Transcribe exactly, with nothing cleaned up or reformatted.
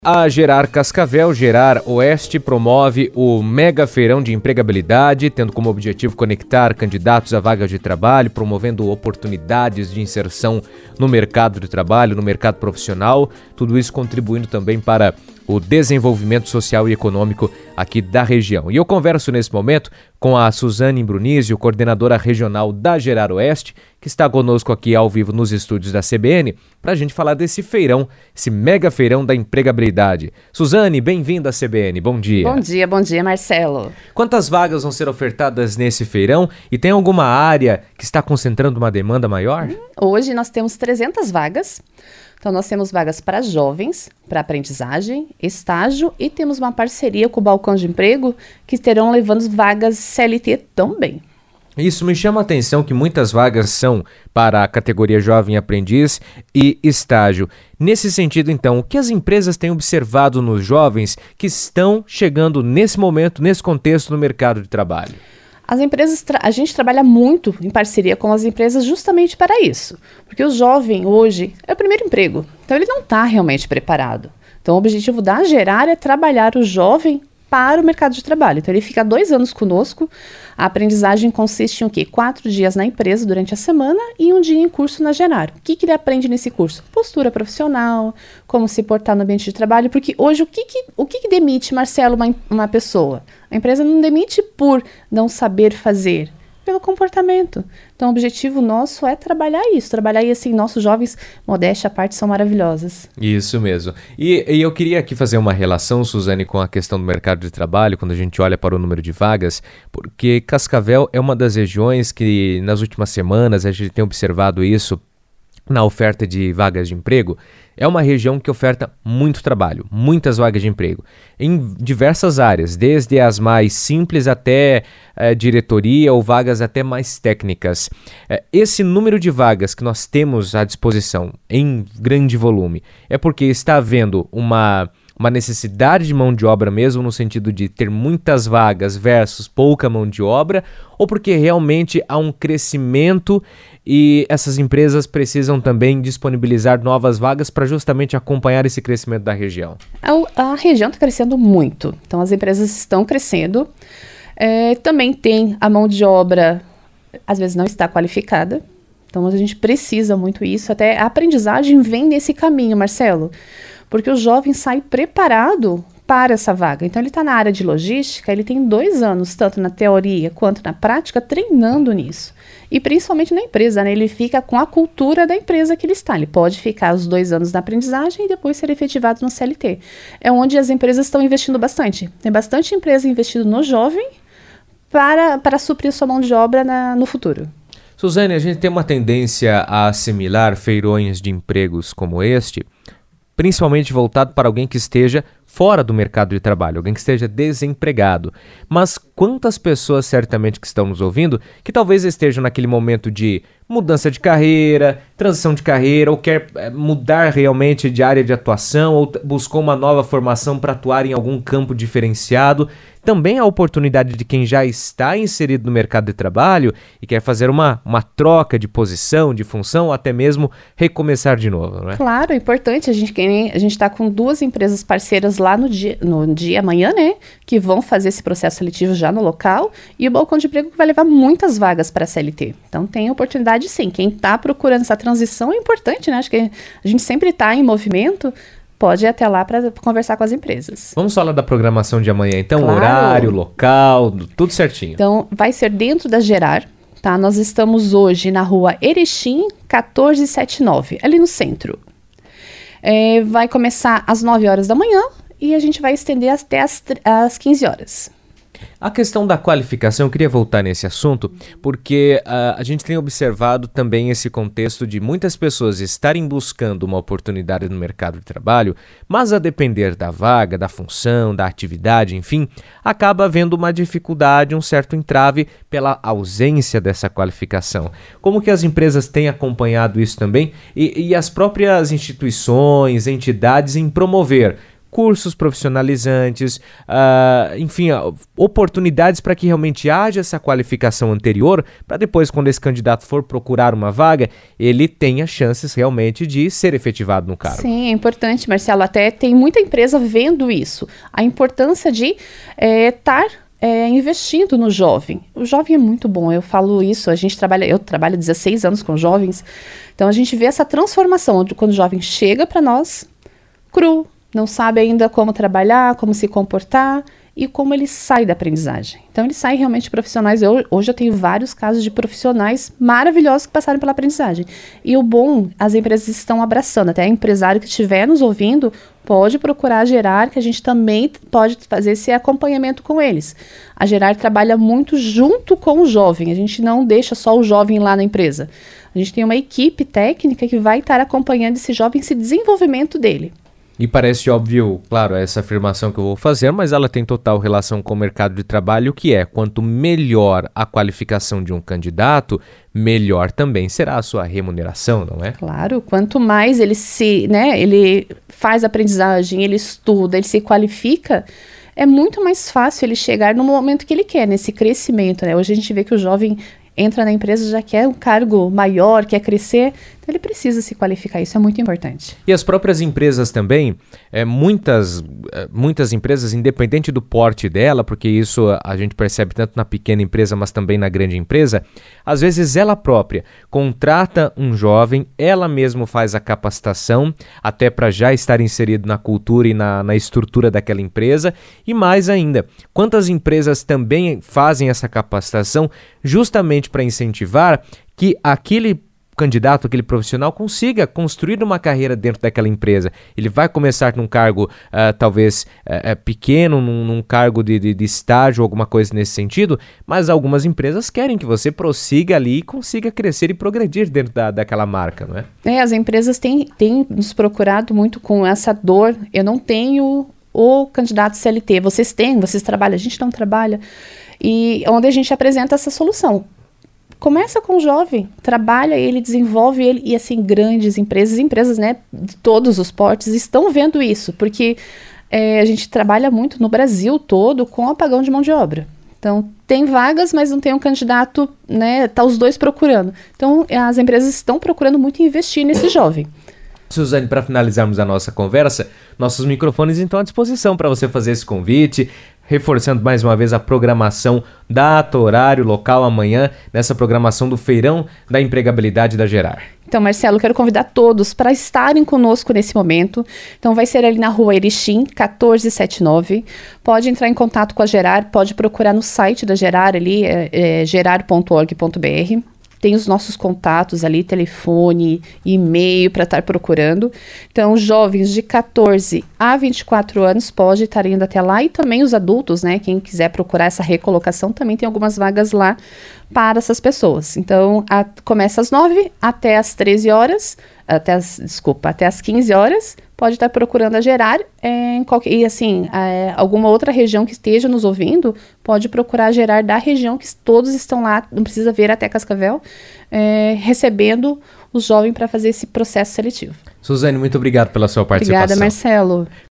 A Gerar Cascavel, Gerar Oeste, promove o Mega Feirão de Empregabilidade, tendo como objetivo conectar candidatos a vagas de trabalho, promovendo oportunidades de inserção no mercado de trabalho, no mercado profissional, tudo isso contribuindo também para o desenvolvimento social e econômico aqui da região. E eu converso nesse momento com a Suzane Brunizio, coordenadora regional da Gerar Oeste, que está conosco aqui ao vivo nos estúdios da C B N, para a gente falar desse feirão, esse mega feirão da empregabilidade. Suzane, bem-vinda à C B N, bom dia. Bom dia, bom dia, Marcelo. Quantas vagas vão ser ofertadas nesse feirão e tem alguma área que está concentrando uma demanda maior? Hoje nós temos trezentas vagas. Então, nós temos vagas para jovens, para aprendizagem, estágio e temos uma parceria com o Balcão de Emprego que terão levando vagas C L T também. Isso me chama a atenção que muitas vagas são para a categoria jovem aprendiz e estágio. Nesse sentido, então, o que as empresas têm observado nos jovens que estão chegando nesse momento, nesse contexto no mercado de trabalho? As empresas, a gente trabalha muito em parceria com as empresas justamente para isso, porque o jovem hoje é o primeiro emprego, então ele não está realmente preparado. Então o objetivo da Gerar é trabalhar o jovem para o mercado de trabalho. Então ele fica dois anos conosco, a aprendizagem consiste em o quê? Quatro dias na empresa durante a semana e um dia em curso na Gerar. O que, que ele aprende nesse curso? Postura profissional, como se portar no ambiente de trabalho, porque hoje o que, que, o que, que demite, Marcelo, uma, uma pessoa? A empresa não demite por não saber fazer, pelo comportamento. Então, o objetivo nosso é trabalhar isso, trabalhar e assim, nossos jovens, modéstia à parte, são maravilhosos. Isso mesmo. E, e eu queria aqui fazer uma relação, Suzane, com a questão do mercado de trabalho, quando a gente olha para o número de vagas, porque Cascavel é uma das regiões que, nas últimas semanas, a gente tem observado isso na oferta de vagas de emprego. É uma região que oferta muito trabalho, muitas vagas de emprego, em diversas áreas, desde as mais simples até é, diretoria ou vagas até mais técnicas. É, esse número de vagas que nós temos à disposição em grande volume é porque está havendo uma, uma necessidade de mão de obra mesmo, no sentido de ter muitas vagas versus pouca mão de obra, ou porque realmente há um crescimento e essas empresas precisam também disponibilizar novas vagas para justamente acompanhar esse crescimento da região? A, a região está crescendo muito, então as empresas estão crescendo. É, também tem a mão de obra, às vezes não está qualificada, então a gente precisa muito isso. Até a aprendizagem vem nesse caminho, Marcelo, porque o jovem sai preparado para essa vaga. Então ele está na área de logística, ele tem dois anos, tanto na teoria quanto na prática, treinando nisso. E principalmente na empresa, né? Ele fica com a cultura da empresa que ele está. Ele pode ficar os dois anos na aprendizagem e depois ser efetivado no C L T. É onde as empresas estão investindo bastante. Tem bastante empresa investindo no jovem para, para suprir sua mão de obra na, no futuro. Suzane, a gente tem uma tendência a assimilar feirões de empregos como este, principalmente voltado para alguém que esteja fora do mercado de trabalho, alguém que esteja desempregado. Mas quantas pessoas certamente que estão nos ouvindo que talvez estejam naquele momento de mudança de carreira, transição de carreira, ou quer mudar realmente de área de atuação, ou buscou uma nova formação para atuar em algum campo diferenciado. Também a oportunidade de quem já está inserido no mercado de trabalho e quer fazer uma, uma troca de posição, de função, ou até mesmo recomeçar de novo, não é? Claro, é importante. A gente a gente está com duas empresas parceiras lá no dia, no dia amanhã, né? Que vão fazer esse processo seletivo já no local, e o Balcão de Emprego que vai levar muitas vagas para a C L T. Então tem oportunidade sim. Quem está procurando essa transição é importante, né? Acho que a gente sempre está em movimento. Pode ir até lá para conversar com as empresas. Vamos falar da programação de amanhã, então, claro. Horário, local, tudo certinho. Então, vai ser dentro da Gerar, tá? Nós estamos hoje na rua Erechim, quatorze setenta e nove, ali no centro. É, vai começar às nove horas da manhã e a gente vai estender até às, às quinze horas. A questão da qualificação, eu queria voltar nesse assunto, porque uh, a gente tem observado também esse contexto de muitas pessoas estarem buscando uma oportunidade no mercado de trabalho, mas a depender da vaga, da função, da atividade, enfim, acaba havendo uma dificuldade, um certo entrave pela ausência dessa qualificação. Como que as empresas têm acompanhado isso também e, e as próprias instituições, entidades em promover cursos profissionalizantes, uh, enfim, uh, oportunidades para que realmente haja essa qualificação anterior, para depois, quando esse candidato for procurar uma vaga, ele tenha chances realmente de ser efetivado no cargo. Sim, é importante, Marcelo, até tem muita empresa vendo isso, a importância de estar é, é, investindo no jovem. O jovem é muito bom, eu falo isso, a gente trabalha, eu trabalho dezesseis anos com jovens, então a gente vê essa transformação de quando o jovem chega para nós, cru, não sabe ainda como trabalhar, como se comportar e como ele sai da aprendizagem. Então ele sai realmente profissionais. Eu, hoje eu tenho vários casos de profissionais maravilhosos que passaram pela aprendizagem. E o bom, as empresas estão abraçando. Até empresário que estiver nos ouvindo pode procurar a Gerar, que a gente também pode fazer esse acompanhamento com eles. A Gerar trabalha muito junto com o jovem. A gente não deixa só o jovem lá na empresa. A gente tem uma equipe técnica que vai estar acompanhando esse jovem, esse desenvolvimento dele. E parece óbvio, claro, essa afirmação que eu vou fazer, mas ela tem total relação com o mercado de trabalho, que é, quanto melhor a qualificação de um candidato, melhor também será a sua remuneração, não é? Claro, quanto mais ele se, né, ele faz aprendizagem, ele estuda, ele se qualifica, é muito mais fácil ele chegar no momento que ele quer, nesse crescimento, né? Hoje a gente vê que o jovem entra na empresa, já quer um cargo maior, quer crescer, então ele precisa se qualificar, isso é muito importante. E as próprias empresas também, é, muitas, muitas empresas, independente do porte dela, porque isso a gente percebe tanto na pequena empresa, mas também na grande empresa, às vezes ela própria contrata um jovem, ela mesma faz a capacitação, até para já estar inserido na cultura e na, na estrutura daquela empresa, e mais ainda, quantas empresas também fazem essa capacitação justamente para incentivar que aquele candidato, aquele profissional consiga construir uma carreira dentro daquela empresa. Ele vai começar num cargo uh, talvez uh, pequeno, num, num cargo de, de, de estágio, alguma coisa nesse sentido, mas algumas empresas querem que você prossiga ali e consiga crescer e progredir dentro da, daquela marca, não é? É, as empresas têm, têm nos procurado muito com essa dor. Eu não tenho o candidato C L T, vocês têm, vocês trabalham, a gente não trabalha. E onde a gente apresenta essa solução. Começa com o jovem, trabalha ele, desenvolve ele, e assim, grandes empresas, empresas, né, de todos os portes estão vendo isso, porque é, a gente trabalha muito no Brasil todo com apagão de mão de obra. Então, tem vagas, mas não tem um candidato, né, tá os dois procurando. Então, as empresas estão procurando muito investir nesse jovem. Suzane, para finalizarmos a nossa conversa, nossos microfones estão à disposição para você fazer esse convite, reforçando mais uma vez a programação, data, horário, local amanhã, nessa programação do Feirão da Empregabilidade da Gerar. Então, Marcelo, quero convidar todos para estarem conosco nesse momento. Então, vai ser ali na rua Erechim, quatorze setenta e nove. Pode entrar em contato com a Gerar, pode procurar no site da Gerar ali, é, é, gerar ponto org ponto br. Tem os nossos contatos ali, telefone, e-mail para estar procurando. Então, jovens de quatorze a vinte e quatro anos pode estar indo até lá. E também os adultos, né? Quem quiser procurar essa recolocação, também tem algumas vagas lá para essas pessoas. Então, a, começa às nove até às treze horas, até as, desculpa, até às quinze horas, pode estar procurando a Gerar, é, em qualquer, e assim, é, alguma outra região que esteja nos ouvindo, pode procurar a Gerar da região, que todos estão lá, não precisa vir até Cascavel, é, recebendo os jovens para fazer esse processo seletivo. Suzane, muito obrigado pela sua participação. Obrigada, Marcelo.